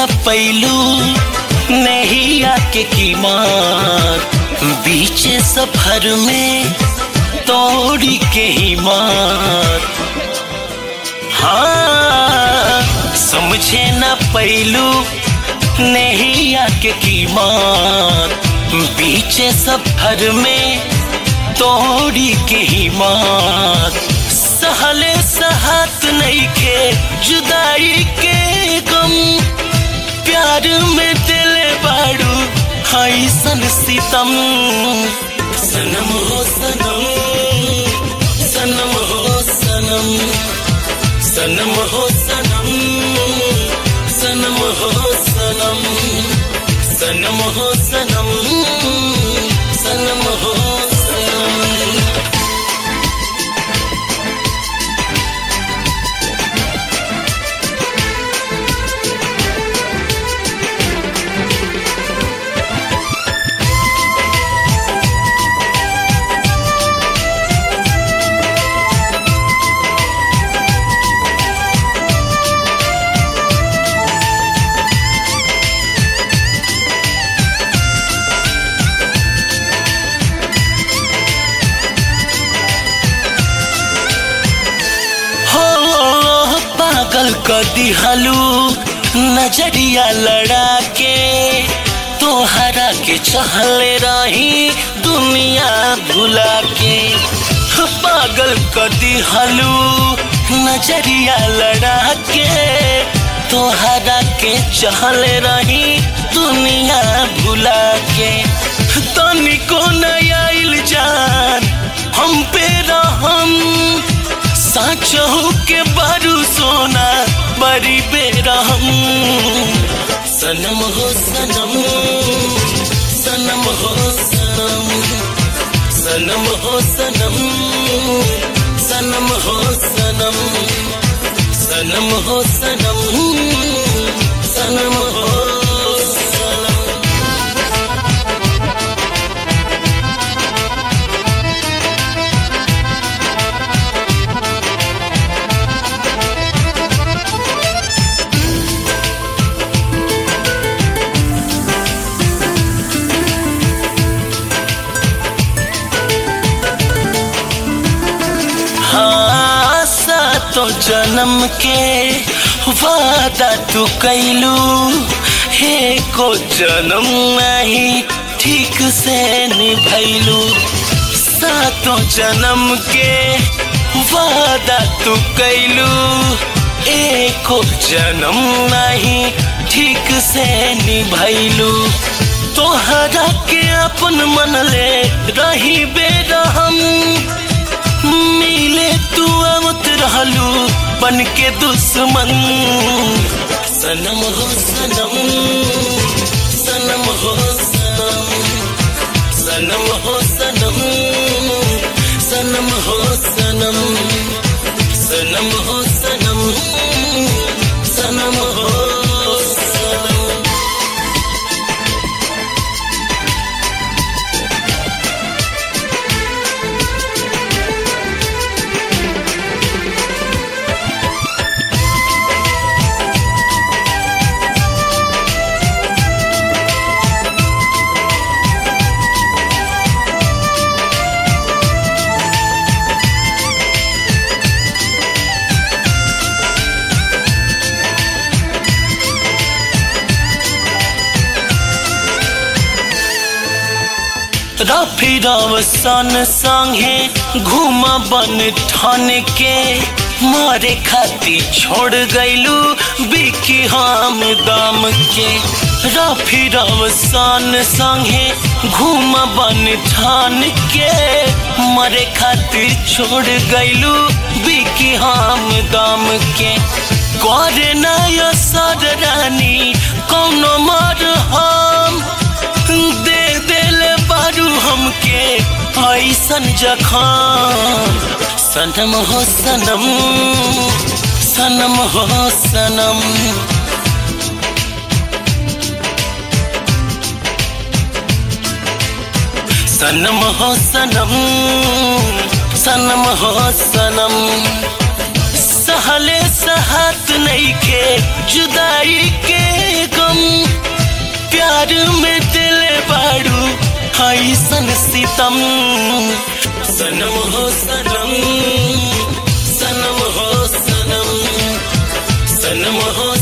ना पैलू नैया के कीमत बीच सफर में तोड़ी के हिम्मत। हाँ समझे ना पैलू नैया के कीमत बीच सफर में तोड़ी के हिम्मत। सहले सहत नहीं के जुदाई के गम प्यार में दिले बाड़ू ऐसन सितम। सनम हो सनम सनम हो सनम सनम हो सनम सनम हो सनम सनम हो सनम सनम हो सनम। पागल कर दिहलू नजरिया लड़ा के तोहरा के चहले रही दुनिया भुला के। पागल कर दिहलू नजरिया लड़ा के तोहरा के चहले रही दुनिया भुला के। तनिको नया इल्जाम हम पे रहम साचहू के बारू सोना बड़ी बेरहम। सनम हो सनम सनम हो सनम सनम हो सनम सनम हो सनम सनम हो सनम सनम हो सनम। हाँ सातों जन्म के वादा तू कैलू हे को जन्म नहीं ठीक से निभैलू। सातों जन्म के वादा तू कैलू एको जन्म नहीं ठीक से निभैलू। तोहरा के अपन मन ले रही बेरहम मिले तू आवत रहलू बन के दुश्मन। सनम हो सनम सनम हो सनम सनम हो सनम सनम हो सनम सनम हो सनम सनम हो सनम। रफी रवसन संगे घूमा बन ठन के मारे खाती छोड़ गईलू बिकी हम दाम के। रफी रवसन संगे घूमा बन ठन के मारे खाती छोड़ गईलू बिकी हम दाम के। करे ना असर रानी कौनो मर हम दे दिल बारू हमके ऐसन जखम। सनम हो सनम सनम हो सनम सनम हो सनम सनम हो सनम। सहले सहत नहीं के जुदाई के प्यार में दिल बाड़ू ऐसन सितम। सनम हो सनम, सनम हो सनम, सनम हो